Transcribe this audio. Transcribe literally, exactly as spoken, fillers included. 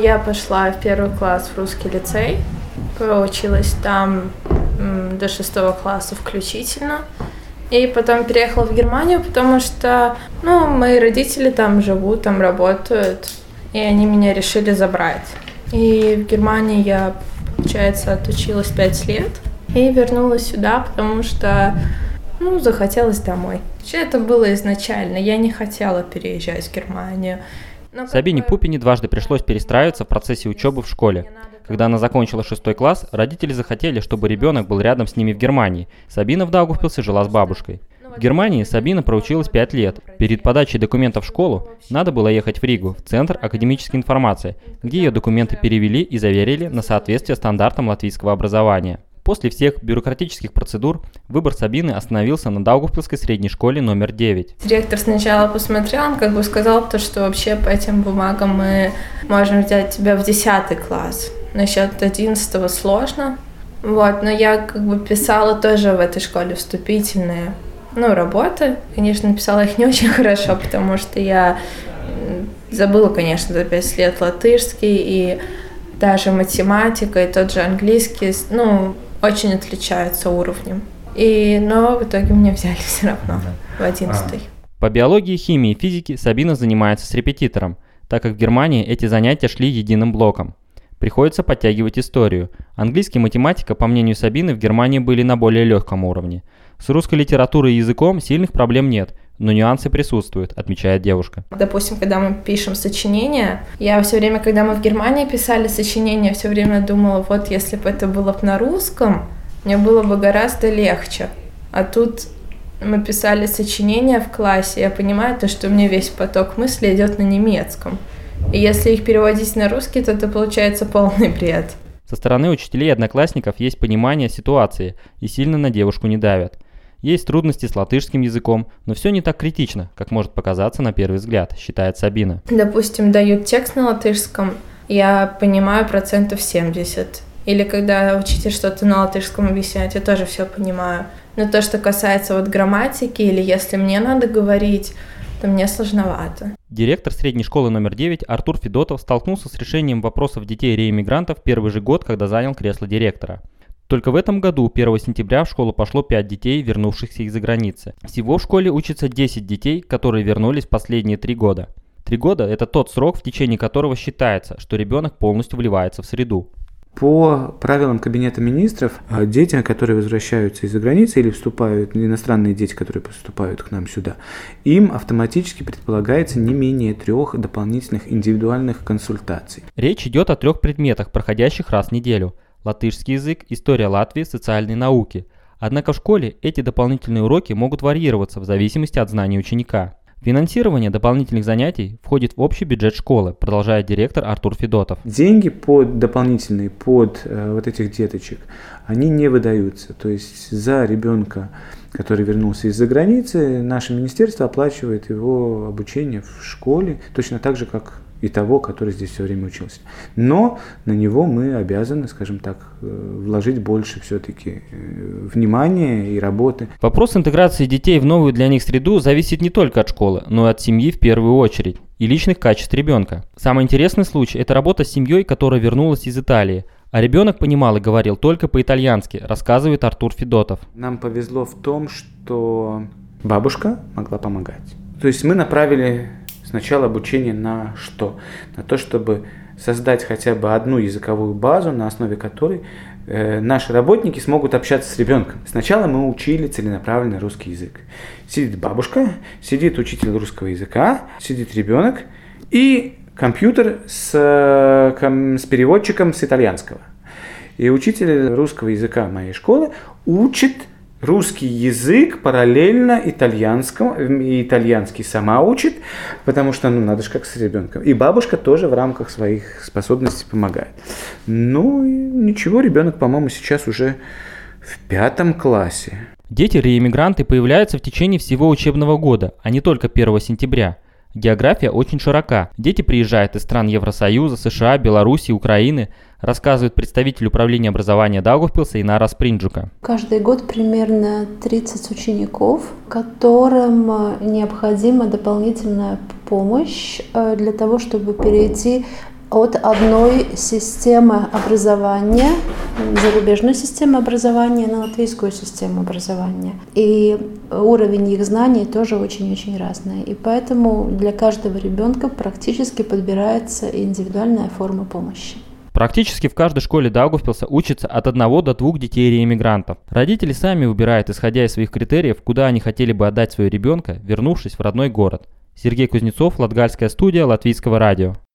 я пошла в первый класс в русский лицей, проучилась там м, до шестого класса включительно. И потом переехала в Германию, потому что, ну, мои родители там живут, там работают, и они меня решили забрать. И в Германии я, получается, отучилась пять лет и вернулась сюда, потому что, ну, захотелось домой. Вообще это было изначально, я не хотела переезжать в Германию. Но Сабине как бы... Пупине дважды пришлось перестраиваться в процессе учебы в школе. Когда она закончила шестой класс, родители захотели, чтобы ребенок был рядом с ними в Германии. Сабина в Даугавпилсе жила с бабушкой. В Германии Сабина проучилась пять лет. Перед подачей документов в школу надо было ехать в Ригу, в Центр академической информации, где ее документы перевели и заверили на соответствие стандартам латвийского образования. После всех бюрократических процедур выбор Сабины остановился на Даугавпилской средней школе номер девять. Директор сначала посмотрел, он как бы сказал, то, что вообще по этим бумагам мы можем взять тебя в десятый класс. Насчет одиннадцатого сложно. Вот, но я как бы писала тоже в этой школе вступительные, ну, работы. Конечно, написала их не очень хорошо, потому что я забыла, конечно, за пять лет латышский, и даже математика, и тот же английский, ну, очень отличаются уровнем. И, но в итоге меня взяли все равно в одиннадцатый. По биологии, химии и физике Сабина занимается с репетитором, так как в Германии эти занятия шли единым блоком. Приходится подтягивать историю. Английский и математика, по мнению Сабины, в Германии были на более легком уровне. С русской литературой и языком сильных проблем нет, но нюансы присутствуют, отмечает девушка. Допустим, когда мы пишем сочинения, я все время, когда мы в Германии писали сочинения, все время думала, вот если бы это было на русском, мне было бы гораздо легче. А тут мы писали сочинения в классе, я понимаю, то, что у меня весь поток мыслей идет на немецком. И если их переводить на русский, то это получается полный бред. Со стороны учителей и одноклассников есть понимание ситуации и сильно на девушку не давят. Есть трудности с латышским языком, но все не так критично, как может показаться на первый взгляд, считает Сабина. Допустим, дают текст на латышском, я понимаю процентов семьдесят. Или когда учитель что-то на латышском объясняет, я тоже все понимаю. Но то, что касается вот грамматики, или если мне надо говорить, то мне сложновато. Директор средней школы номер девять Артур Федотов столкнулся с решением вопросов детей-реэмигрантов в первый же год, когда занял кресло директора. Только в этом году, первого сентября, в школу пошло пять детей, вернувшихся из-за границы. Всего в школе учатся десять детей, которые вернулись в последние три года. Три года – это тот срок, в течение которого считается, что ребенок полностью вливается в среду. По правилам Кабинета министров, дети, которые возвращаются из-за границы или вступают, иностранные дети, которые поступают к нам сюда, им автоматически предполагается не менее трех дополнительных индивидуальных консультаций. Речь идет о трех предметах, проходящих раз в неделю. Латышский язык, история Латвии, социальные науки. Однако в школе эти дополнительные уроки могут варьироваться в зависимости от знаний ученика. Финансирование дополнительных занятий входит в общий бюджет школы, продолжает директор Артур Федотов. Деньги под дополнительные, под э, вот этих деточек, они не выдаются. То есть за ребенка, который вернулся из-за границы, наше министерство оплачивает его обучение в школе, точно так же, как и того, который здесь все время учился. Но на него мы обязаны, скажем так, вложить больше все-таки внимания и работы. Вопрос интеграции детей в новую для них среду зависит не только от школы, но и от семьи в первую очередь и личных качеств ребенка. Самый интересный случай – это работа с семьей, которая вернулась из Италии. А ребенок понимал и говорил только по-итальянски, рассказывает Артур Федотов. Нам повезло в том, что бабушка могла помогать. То есть мы направили сначала обучение на что? На то, чтобы создать хотя бы одну языковую базу, на основе которой э, наши работники смогут общаться с ребенком. Сначала мы учили целенаправленно русский язык. Сидит бабушка, сидит учитель русского языка, сидит ребенок и компьютер с, с переводчиком с итальянского. И учитель русского языка моей школы учит русский язык параллельно итальянскому, и итальянский сама учит, потому что, ну, надо же как с ребенком. И бабушка тоже в рамках своих способностей помогает. Ну, и ничего, ребенок, по-моему, сейчас уже в пятом классе. Дети-реэмигранты появляются в течение всего учебного года, а не только первого сентября. География очень широка. Дети приезжают из стран Евросоюза, США, Беларуси, Украины, рассказывает представитель управления образования Даугавпилса Инара Спринджука. Каждый год примерно тридцать учеников, которым необходима дополнительная помощь для того, чтобы перейти от одной системы образования, зарубежной системы образования, на латвийскую систему образования. И уровень их знаний тоже очень-очень разный. И поэтому для каждого ребенка практически подбирается индивидуальная форма помощи. Практически в каждой школе Даугавпилса учатся от одного до двух детей реэмигрантов. Родители сами выбирают, исходя из своих критериев, куда они хотели бы отдать своего ребенка, вернувшись в родной город. Сергей Кузнецов, Латгальская студия Латвийского радио.